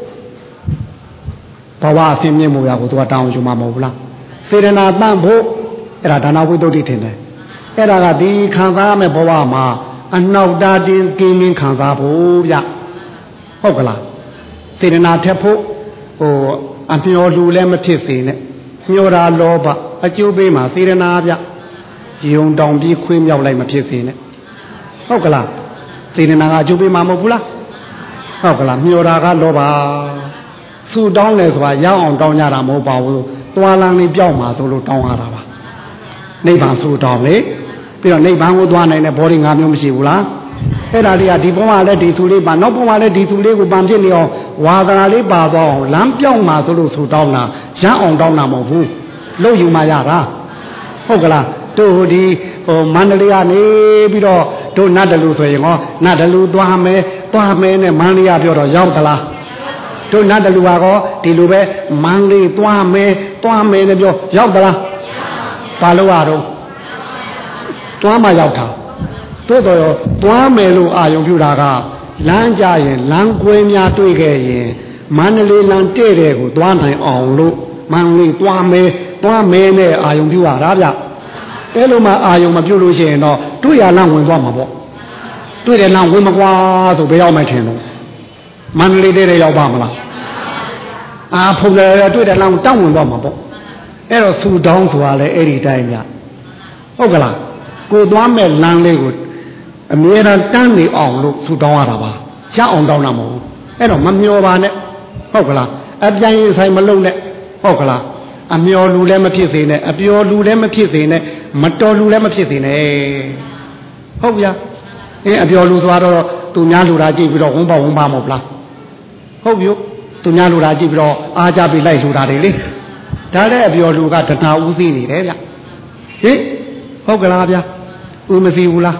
ဘဝအစဉ်မြင့်မှုရကိုသူကတောင်းယူမှာမဟုတ်ဘူးလားစေတနာတန့်ဖို့အဲ့ဒါဒါနဝိသုဒ္ဓိထင်တယ်အဲ့ဒါကဒီခံစားမဲ့ဘဝမှာအနောက်တာတင်ကင်းကင်းခံစားဖို့ဗျဟုတ်ကလားစေတနာထက်ဖို့ဟိုအမျောလူလည်းမဖြစ်စေနဲ့မျောတာလောဘအကျိုးပေးမှာစေတနာဗျယုံတောင်ပြီးခွေးမြောက်လိုက်မဖြစ်စေနဲ့ဟုတ်ကလားစေတနာကအကျိုးပေးမှာမဟုတ်ဘူးလားဟုတ်ကလားမျောတာကလောဘဆူတောင်းတယ်ဆိုတာရအောင်တောင်းကြတာမဟုတ်ပါဘူးသွားလန်းလေးပြောက်မှာဆိုလို့တောင်းရတာပါနိဗ္ဗာန်ဆူတောင်းလေပြီးတော့နိဗ္ဗာန်ကိုသွားနိုင်တဲ့ဘောဓိငါးမျိုးမရှိဘူးလားအဲ့ဒါလေးကဒီဘဝလည်းဒီသူလေးပါနောက်ဘဝလည်းဒီသူလေးကိုပန်ဖြစ်နေအောင်ဝါသနာလေးပါသွားအောင်လမ်းပြောင်းမှာဆိုလို့ဆူတောင်းတာရအောင်တောင်းတာမဟုတ်ဘူးလို့ယူမှရတာဟုတ်ကလားတို့ဒီဟိုမန္တလေးကနေပြီးတော့တို့နတ်တလူဆိုရင်ဟောနတ်တလူသွားမယ်သွားမယ်နဲ့မန္တလေးပြောတော့ရောက်သလားတို့နတ်တလူကောဒီလိုပဲမန္တလေးသွားမယ်သွားမယ်နဲ့ပြောရောက်သလားဘာလို့ရတော့သွားမှရောက်တာတို့တော့သွားမယ်လို့အာယုံပြုတာကလမ်းကြရင်လမ်းကွဲများတွေ့ခဲ့ရင်မန္တလေးလမ်းတဲ့တဲ့ကိုသွားနိုင်အောင်လို့မန္တလေးသွားမယ်သွားမယ်နဲ့အာယုံပြုရတာဗျအဲ့လိုမှအာယုံမပြုလို့ရှိရင်တော့တွေ့ရလမ်းဝင်သွားမှာပေါ့တွေ့တယ်လမ်းဝင်မကွာဆိုဘယ်ရောက်မှထင်တော့မန္တလေးတဲ့တဲ့ရောက်ပါမလားအာဖုန်တယ်တွေ့တယ်လမ်းတောင်းဝင်သွားမှာပေါ့အဲ့တော့ဆူတောင်းဆိုတာလေအဲ့ဒီတိုင်းဗျဟုတ်ကလားကိုသွားမဲ့လမ်းလေးကိုအမြဲတမ်းတန်းနေအောင်လို့ဆူတောင်းရတာပါရအောင်တောင်းတာမဟုတ်ဘူးအဲ့တော့မမျောပါနဲ့ဟုတ်ကလားအပြိုင်ဆိုင်မလုံးနဲ့ဟုတ်ကလားအမျောလူလည်းမဖြစ်စေနဲ့အပျော်လူလည်းမဖြစ်စေနဲ့မတော်လူလည်းမဖြစ်စေနဲ့ဟုတ်ဗျာအင်းအပျော်လူဆိုတော့သူများလူတာကြည့်ပြီးတော့ဝန်းပေါဝန်းပါမဟုတ်လားဟုတ်ပြီသူများလူတာကြည့်ပြီးတော့အားကြပြီးလိုက်လူတာတွေလေဒါတဲ့အပျော်လူကတဏှာဥသိနေတယ်ဗျဟင်ဟုတ်ကလားဗျာဦးမသိဘူးလား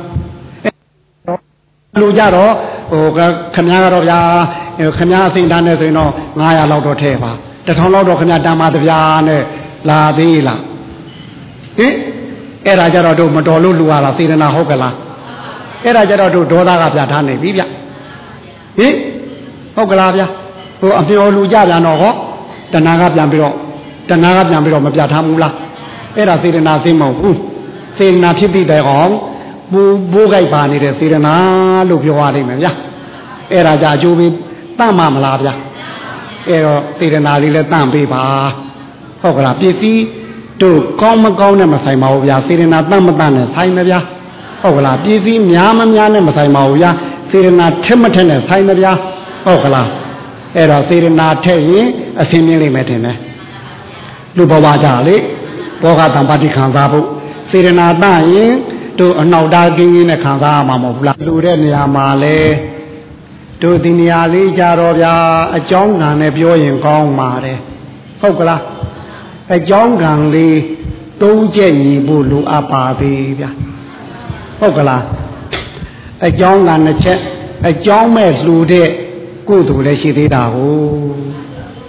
လူကြတော့ဟိုခမည်းကတော့ဗျာခမည်းအစိမ့်တန်းနဲ့ဆိုရင်တော့ငါးရာလောက်တော့ထည့်ပါတထောင်လောက်တော့ခမည်းတမ်းပါတပြားနဲ့လာသေးလားဟင်အဲ့ဒါကြတော့တို့မတော်လို့လူရတာစေတနာဟုတ်ကလားအဲ့ဒါကြတော့တို့ဒေါသကပြထားနေပြီဗျဟင်ဟုတ်ကလားဗျဟိုအမျောလူကြပြန်တော့ဟောတဏှာကပြန်ပြီးတော့တဏှာကပြန်ပြီးတော့မပြထားဘူးလားအဲ့ဒါစေတနာသိမဟုတ်ဘူးစေတနာဖြစ်ပြီးတဲ့ကောင်ပူဘိုးကြိုက်ပါနေတဲ့စေတနာလို့ပြောရနိုင်မယ်ဗျအဲ့ဒါကြအကျိုးပေးတတ်မှာမလားဗျအဲ့တော့စေတနာလေးလည်းတန့်ပေးပါဟုတ်ကလားပစ္စည်းတို့ကောင်းမကောင်းနဲ့မဆိုင်ပါဘူးဗျာစေတနာတန့်မတန့်နဲ့ဆိုင်မဗျာဟုတ်ကလားပစ္စည်းများမများနဲ့မဆိုင်ပါဘူးဗျာစေတနာထက်မထက်နဲ့ဆိုင်မဗျာဟုတ်ကလားအဲ့တော့စေတနာထက်ရင်အစင်းမြင်လိမ့်မယ်ထင်တယ်လူဘဝကြလေဘောဂတံပါတိခံစားဖို့စေတနာတန့်ရင်တို့အနောက်တာကင်းကင်းနဲ့ခံစားရမှာမဟုတ်ဘူးလားလူတဲ့နေရာမှာလေတို့ဒီနေရာလေးကြတော့ဗျာအကြောင်းကံနဲ့ပြောရင်ကောင်းပါတယ်ဟုတ်ကလားအကြောင်းကံလေးသုံးချက်ညီဖို့လိုအပ်ပါသေးဗျာဟုတ်ကလားအကြောင်းကံတစ်ချက်အကြောင်းမဲ့လှူတဲ့ကုသိုလ်လည်းရှိသေးတာဟုတ်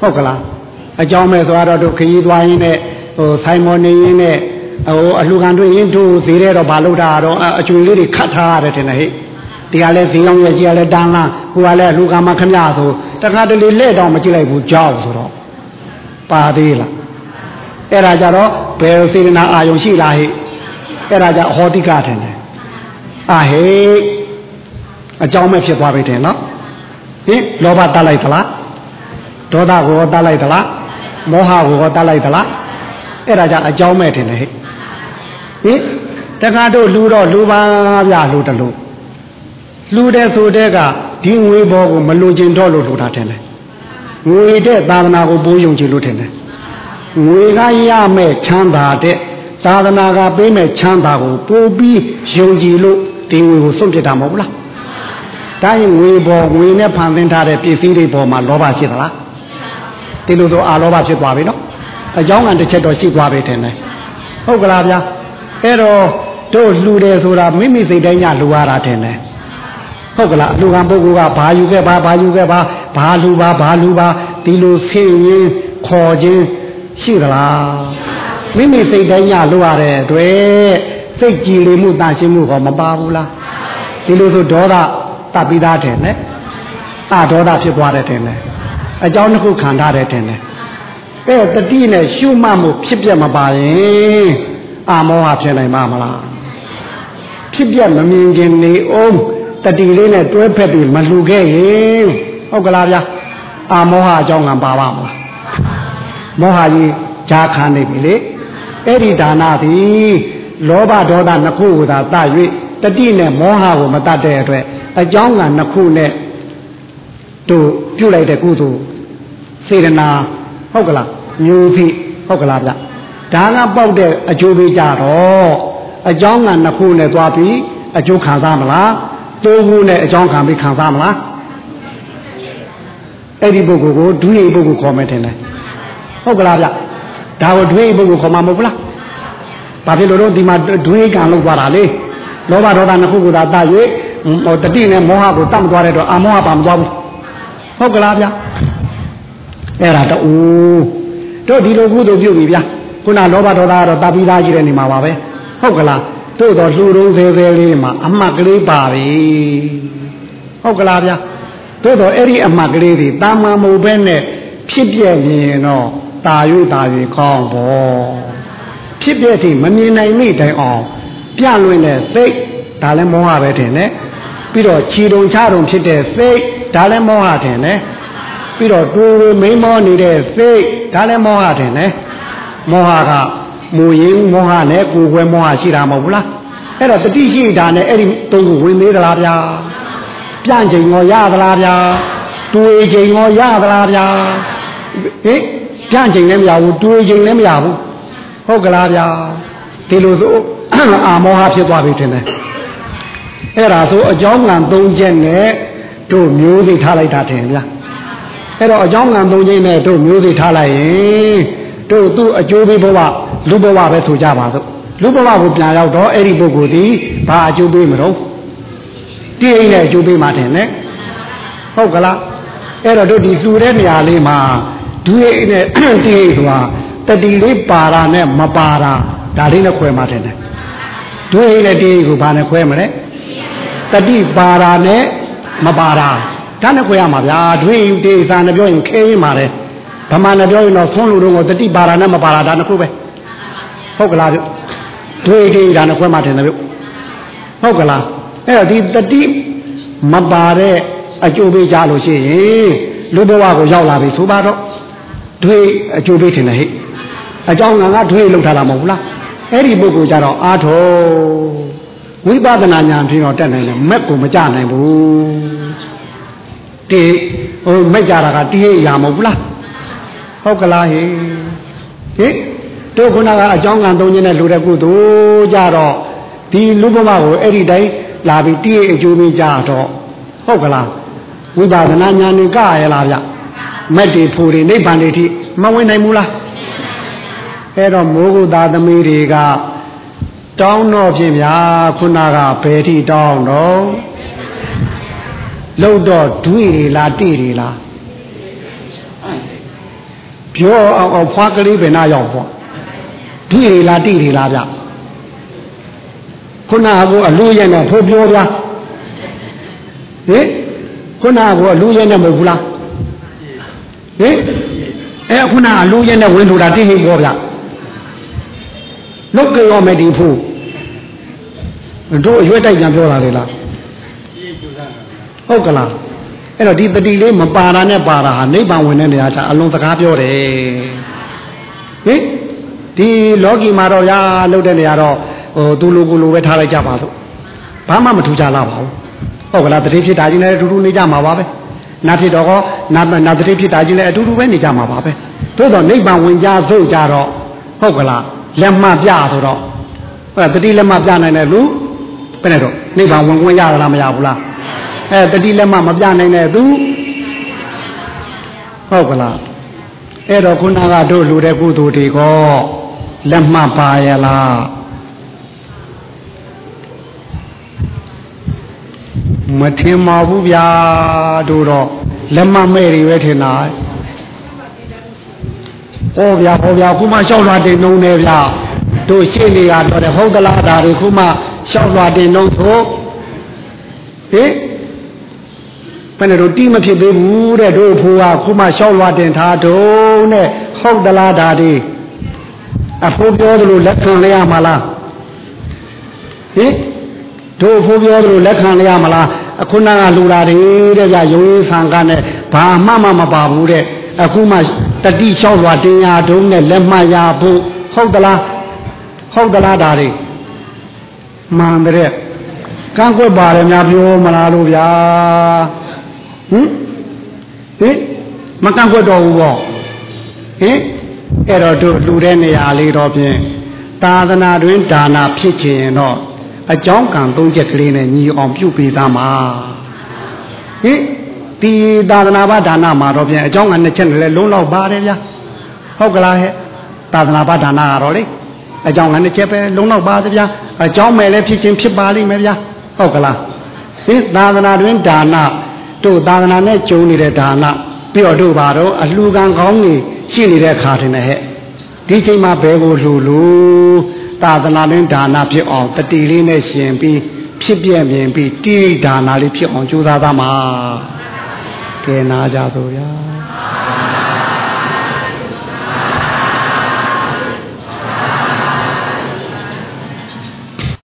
ဟုတ်ကလားအကြောင်းမဲ့ဆိုတော့တို့ခရီးသွားရင်းနဲ့ဟိုဆိုင်မော်နေရင်းနဲ့ဟိုအလှခံတွေ့ရင်တို့သေးတဲ့တော့ဘာလို့တာတော့အကျွေလေးတွေခတ်ထားရတယ်ထင်တယ်ဟဲ့ဒီကလည်းဈေးအောင်ရဲ့ကြီးကလည်းတန်းလားဟိုကလည်းအလှခံမခမရဆိုတခါတလေလက်တော့မကြည့်လိုက်ဘူးကြောက်ဆိုတော့ပါသေးလားအဲ့ဒါကြတော့ဘယ်စေတနာအာယုံရှိလားဟဲ့အဲ့ဒါကြဟောတိကထင်တယ်အာဟဲ့အကြောင်းမဲ့ဖြစ်သွားပြီတယ်နော်ဟင်လောဘတတ်လိုက်သလားဒေါသကိုတတ်လိုက်သလားမောဟကိုတတ်လိုက်သလားအဲ့ဒါကြအကြောင်းမဲ့တယ်ဟဲ့ဟင်တခါတို့လူတော့လူပါဗျာလူတလူလူတဲ့ဆိုတဲ့ကဒီငွေဘောကိုမလိုချင်တော့လို့လူတာတယ်ငွေတဲ့သာသနာကိုပိုးယုံကြည်လို့တယ်ငွေကရမဲ့ချမ်းသာတဲ့သာသနာကပေးမဲ့ချမ်းသာကိုပိုးပြီးယုံကြည်လို့ဒီငွေကိုစွန့်ပစ်တာမဟုတ်ဘူးလားဒါရင်ငွေပေါ်ငွေနဲ့ဖန်ဆင်းထားတဲ့ပစ္စည်းတွေပေါ်မှာလောဘရှိသလားဒီလိုဆိုအာလောဘဖြစ်သွားပြီနော်အကြောင်းကတစ်ချက်တော့ရှိသွားပြီထင်တယ်ဟုတ်ကလားဗျာအဲ့တော့တို့လှူတယ်ဆိုတာမိမိစိတ်တိုင်းညလှူရတာထင်တယ်ဟုတ်ကလားအလှူခံပုဂ္ဂိုလ်ကဘာယူခဲ့ပါဘာယူခဲ့ပါဘာလှူပါဘာလှူပါဒီလိုဆင်းရင်ခေါ်ခြင်းရှိသလားမိမိစိတ်တိုင်းညလှူရတဲ့တွေ့စိတ်ကြည်လင်မှုတန်ရှင်းမှုဟောမပါဘူးလားဒီလိုဆိုဒေါသတပ်ပြီးသားတယ်နဲ့အဒေါသဖြစ်သွားတယ်တယ်နဲ့အကြောင်းတစ်ခုခံထားတယ်တယ်နဲ့အဲတတိနဲ့ရှုမှတ်မှုဖြစ်ပြမပါရင်အာမောဟဖြစ်နိုင်မှာမလားဖြစ်ပြမမြင်ခင်နေအောင်တတိလေးနဲ့တွဲဖက်ပြီးမလှူခဲ့ရင်ဟုတ်ကလားဗျာအာမောဟအကြောင်းကပါပါမလားမောဟကြီးဈာခံနေပြီလေအဲ့ဒီဒါနသည်လောဘဒေါသနှစ်ခုကိုသာတတ်၍တတိနဲ့မောဟကိုမတတ်တဲ့အတွက်အကြောင်းကနှစ်ခုနဲ့တို့ပြုလိုက်တဲ့ကုသိုလ်စေတနာဟုတ်ကလားမျိုးဖြစ်ဟုတ်ကလားဗျဒါကပေါက်တဲ့အကျိုးပေးကြတော့အကြောင်းကနှစ်ခုနဲ့သွားပြီးအကျိုးခံစားမလားသုံးခုနဲ့အကြောင်းခံပြီးခံစားမလားအဲ့ဒီပုဂ္ဂိုလ်ကိုဒုရိပုဂ္ဂိုလ်ခေါ်မယ်ထင်တယ်ဟုတ်ကလားဗျဒါကိုဒုရိပုဂ္ဂိုလ်ခေါ်မှာမဟုတ်ဘူးလားဘာဖြစ်လို့တော့ဒီမှာဒွေးကံလောက်သွားတာလေလောဘဒေါသနှစ်ခုကိုသာတတ်၍ဟိုတတိနဲ့မောဟကိုတတ်မသွားတဲ့တော့အမောဟပါမသွားဘူးဟုတ်ကလားဗျအဲ့ဒါတူတို့ဒီလိုကုသိုလ်ပြုပြီဗျခုနလောဘဒေါသကတော့တတ်ပြီးသားရှိတဲ့နေမှာပါပဲဟုတ်ကလားတို့တော့လှူတုံးသေးသေးလေးမှာအမှတ်ကလေးပါပြီဟုတ်ကလားဗျတို့တော့အဲ့ဒီအမှတ်ကလေးတွေတာမန်မဟုတ်ဘဲနဲ့ဖြစ်ပြမြင်တော့တာ၍တာ၍ကောင်းပေါ့ဖြစ်ပြတဲ့မမြင်နိုင်မိတိုင်အောင်ပြလွင်တဲ့စိတ်ဒါလည်းမောဟပဲထင်တယ်ပြီးတော့ခြေတုံချတုံဖြစ်တဲ့စိတ်ဒါလည်းမောဟထင်တယ်ပြီးတော့တူမိန်မောနေတဲ့စိတ်ဒါလည်းမောဟထင်တယ်မောဟကမူရင်းမောဟနဲ့ကိုယ်ွယ်မောဟရှိတာမဟုတ်ဘူးလားအဲ့တော့တတိရှိတာနဲ့အဲ့ဒီတုံးကိုဝင်သေးသလားဗျာပြန့်ချိန်ရောရသလားဗျာတွေးချိန်ရောရသလားဗျာဟင်ပြန့်ချိန်လည်းမရဘူးတွေးချိန်လည်းမရဘူးဟုတ်ကလားဗျာဒီလိုဆိုအာမောဟဖြစ်သွားပြီထင်တယ်အဲ့ဒါဆိုအကြောင်းကံ၃ချက်နဲ့တို့မျိုးစိထားလိုက်တာထင်ဗျာအဲ့တော့အကြောင်းကံ၃ချက်နဲ့တို့မျိုးစိထားလိုက်ရင်တို့သူ့အကျိုးပေးဘဝလူဘဝပဲဆိုကြပါစို့လူဘဝကိုပြန်ရောက်တော့အဲ့ဒီပုဂ္ဂိုလ်ဒီဘာအကျိုးပေးမလို့တိအိမ်နဲ့အကျိုးပေးမှထင်တယ်ဟုတ်ကလားအဲ့တော့တို့ဒီလှူတဲ့နေရာလေးမှာဒွေအိမ်နဲ့တိအိမ်ဆိုတာတတိလေးပါတာနဲ့မပါတာဒါလေးနဲ့ခွဲမှထင်တယ်ဒွေအိမ်နဲ့တိအိမ်ကိုဘာနဲ့ခွဲမလဲတတိပါတာနဲ့မပါတာဒါနဲ့ခွဲရမှာဗျာဒွေအိမ်တိအိမ်စာနဲ့ပြောရင်ခဲရင်ပါလေဗမာနဲ့ပြောရင်တော့ဆုံးလူတို့ကိုတတိပါတာနဲ့မပါတာဒါနှစ်ခုပဲဟုတ်ကလားဗျဒွေအိမ်ဒါနဲ့ခွဲမှထင်တယ်ဗျဟုတ်ကလားအဲ့တော့ဒီတတိမပါတဲ့အကျိုးပေးကြလို့ရှိရင်လူဘဝကိုရောက်လာပြီဆိုပါတော့ဒွေအကျိုးပေးထင်တယ်ဟဲ့အကြောင်းကငါဒွေလောက်ထားတာမဟုတ်ဘူးလားအဲ့ဒီပုဂ္ဂိုလ်ကြတော့အာထောဝိပဿနာဉာဏ်ဖြင့်တော့တက်နိုင်တယ်မက်ကိုမကြနိုင်ဘူးတိဟိုမက်ကြတာကတိဟိရာမဟုတ်ဘူးလားဟုတ်ကလားဟဲ့ဟိတို့ခုနကအကြောင်းကံသုံးခြင်းနဲ့လူတဲ့ကုသိုလ်ကြတော့ဒီလူဘဝကိုအဲ့ဒီတိုင်းလာပြီးတိဟိအကျိုးပေးကြတော့ဟုတ်ကလားဝိပဿနာဉာဏ်နဲ့ကရလားဗျမက်တွေဖို့တွေနိဗ္ဗာန်တွေထိမဝင်နိုင်ဘူးလားအဲ့တော့မိုးကုသားသမီးတွေကတောင်းတော့ဖြင့်ဗျာခုနကဘယ်ထိတောင်းတော့လုံတော့ဒွေတွေလားတိတွေလားဟပြောအောင်ဖွားကလေးပဲနာရောက်ပေါ့ဒီရီလာတိရီလာဗျခုနကအလူရဲ့နဲ့ထိုးပြောဗျာဟင်ခုနကအလူရဲ့နဲ့မဟုတ်ဘူးလားဟင်အဲခုနအလူရဲ့နဲ့ဝင်လို့တာတိဟိပြောဗျလုတ်ကြောမယ်ဒီဖို့တို့အရွက်တိုက်ပြန်ပြောတာလေလားဟုတ်ကလားအဲ့တော့ဒီတတိလေးမပါတာနဲ့ပါတာဟာနိဗ္ဗာန်ဝင်တဲ့နေရာချအလုံးစကားပြောတယ်ဟင်ဒီလောကီမှာတော့ရာလုတ်တဲ့နေရာတော့ဟိုသူလိုကိုလိုပဲထားလိုက်ကြပါလို့ဘာမှမထူကြလာပါဘူးဟုတ်ကလားတတိဖြစ်တာကြီးလည်းအတူတူနေကြမှာပါပဲနာဖြစ်တော့ကောနာနာတတိဖြစ်တာကြီးလည်းအတူတူပဲနေကြမှာပါပဲသို့တော့နိဗ္ဗာန်ဝင်ကြသို့ကြတော့ဟုတ်ကလားလက်မှပြဆိုတော့အဲ့တတိလက်မှပြနိုင်တဲ့လူဘယ်နဲ့တော့နိဗ္ဗာန်ဝင်ခွင့်ရလားမရဘူးလားအဲတတိလက်မှမပြနိုင်တဲ့သူဟုတ်ကလားအဲ့တော့ခုနကတို့လူတဲ့ကုသိုလ်တွေကောလက်မှပါရလားမထင်ပါဘူးဗျာတို့တော့လက်မှမဲ့တွေပဲထင်တာဟောဗျာဟောဗျာခုမှလျှောက်လွှာတင်နှုံးနေဗျာတို့ရှင်းနေရတော့တယ်ဟုတ်သလားဒါတွေခုမှလျှောက်လွှာတင်နှုံးဆိုဟင်ဘယ်နဲ့တို့တိမဖြစ်သေးဘူးတဲ့တို့ဖိုးကခုမှလျှောက်လွှာတင်ထားတုံးတဲ့ဟုတ်သလားဒါတွေအဖိုးပြောသလိုလက်ခံရရမလားဟင်တို့ဖိုးပြောသလိုလက်ခံရရမလားအခုနကလူလာတယ်တဲ့ဗျရုံးဆံကနဲ့ဘာမှမမပါဘူးတဲ့အခုမှတတိလျှောက်လွှာတင်ရတုံးနဲ့လက်မှတ်ရဖို့ဟုတ်သလားဟုတ်သလားဒါတွေမှန်တဲ့ကန့်ကွက်ပါတယ်များပြောမလားလို့ဗျာဟင်ဟင်မကန့်ကွက်တော့ဘူးပေါ့ဟင်အဲ့တော့တို့လူတဲ့နေရာလေးတော့ဖြင့်သာသနာတွင်ဒါနာဖြစ်ခြင်းတော့အကြောင်းကံသုံးချက်ကလေးနဲ့ညီအောင်ပြုပေးသားမှာဟင်ဒီသာသနာ့ဘာဒါနမှာတော့ဖြင့်အကြောင်းကနှစ်ချက်နဲ့လည်းလုံးလောက်ပါတယ်ဗျာဟုတ်ကလားဟဲ့သာသနာ့ဘာဒါနကတော့လေအကြောင်းကနှစ်ချက်ပဲလုံးလောက်ပါသဗျာအကြောင်းမဲ့လည်းဖြစ်ခြင်းဖြစ်ပါလိမ့်မယ်ဗျာဟုတ်ကလားဒီသာသနာတွင်ဒါနတို့သာသနာနဲ့ကျုံနေတဲ့ဒါနပြီးတော့တို့ပါတော့အလှကံကောင်းကြီးရှိနေတဲ့အခါထင်တယ်ဟဲ့ဒီချိန်မှာဘယ်ကိုလှူလို့သာသနာတွင်ဒါနဖြစ်အောင်တတိလေးနဲ့ရှင်ပြီးဖြစ်ပြမြင်ပြီးတိဒါနလေးဖြစ်အောင်ကြိုးစားသားမှာကဲနာကြသို့ဗျာ